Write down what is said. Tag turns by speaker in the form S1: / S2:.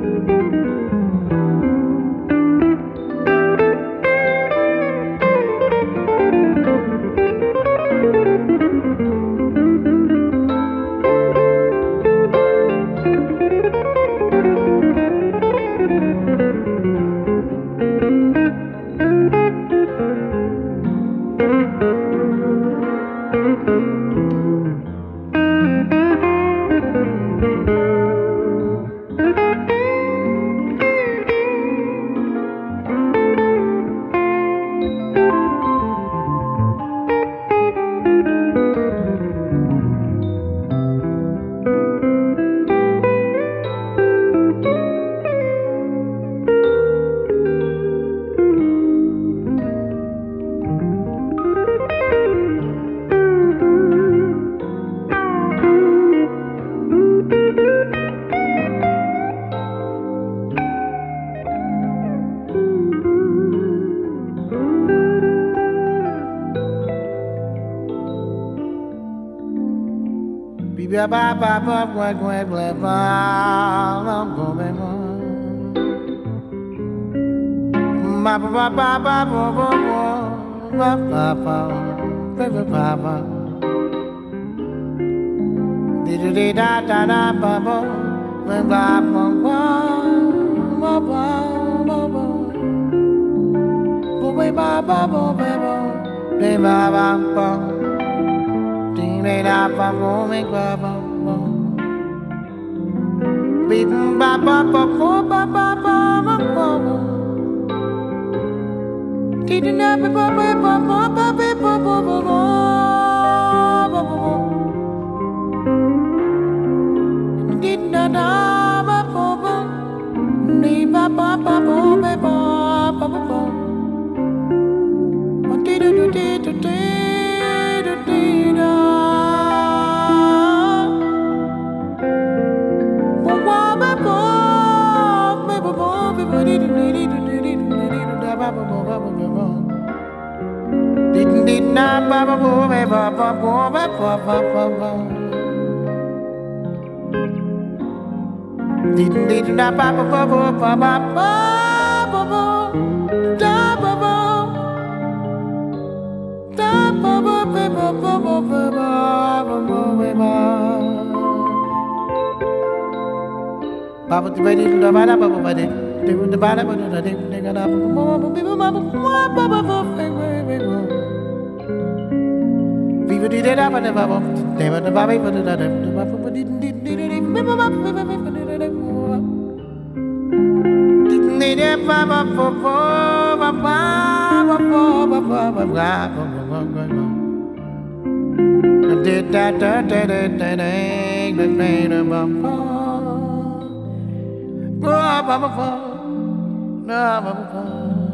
S1: Ba ba ba ba ba ba ba ba ba ba ba ba ba di di da da da ba ba ba ba ba ba ba ba ba ba ba ba ding da da ba ba ba ba beep ba ba ba ba ba ba ba ba did na ba ba ba ba ba ba ba ba ba did na da ba ba ba ni ba ba ba ba ba ba ba ba did do did do did not ba ba ba ba ba ba ba ba ba did not ba ba ba ba ba ba ba ba da ba ba da ba ba ba ba ba ba ba ba Baba the ready to the bada baba bada the bada bada the gada Viva di da ba da baba they were the baby for the baba didn't need a baba for baba did that ba ba ba ba ba ba